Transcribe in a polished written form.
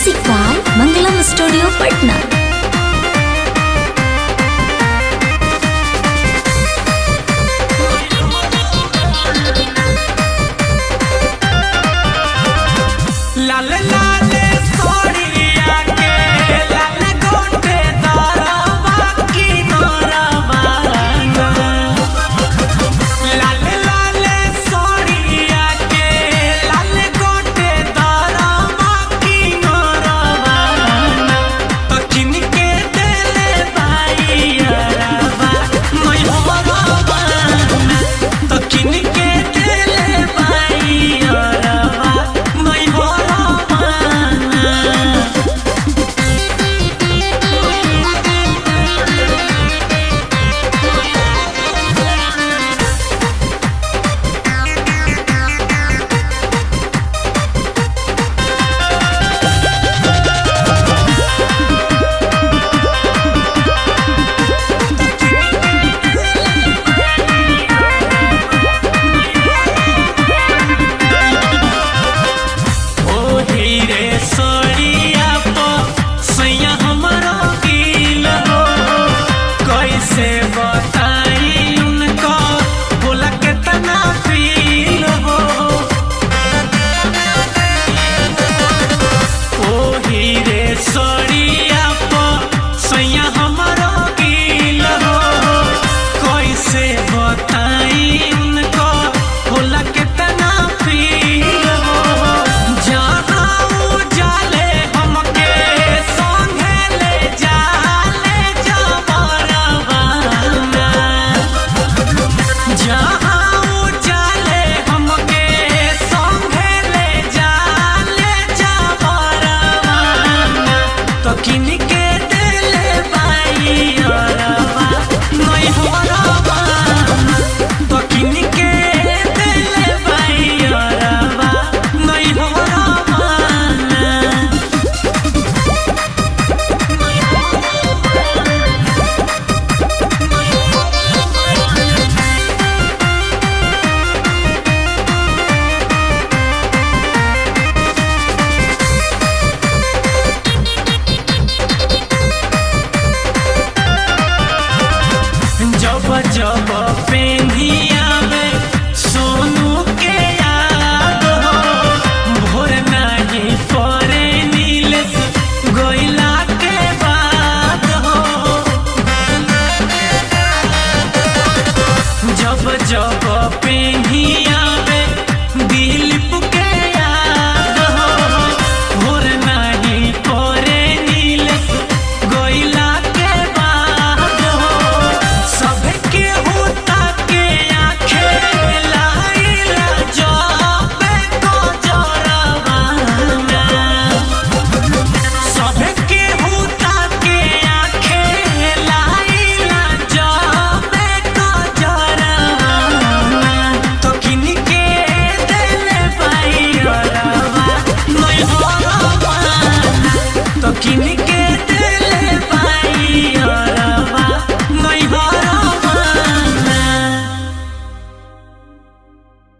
Music by Mangalam studio Patna. लाल लाल सोड़िया के लाल गोटे दरवा की नरवा लाल लाल सोड़िया के लाल गोटे दरवा की नरवा तो किनके देले बाईरवा मैं होरवा तो किनके देले बाईरवा मैं जब पेंधिया में सोनू के याद हो भोर नहीं परे नीलेश गोइला के बाद हो जब जब पेंधिया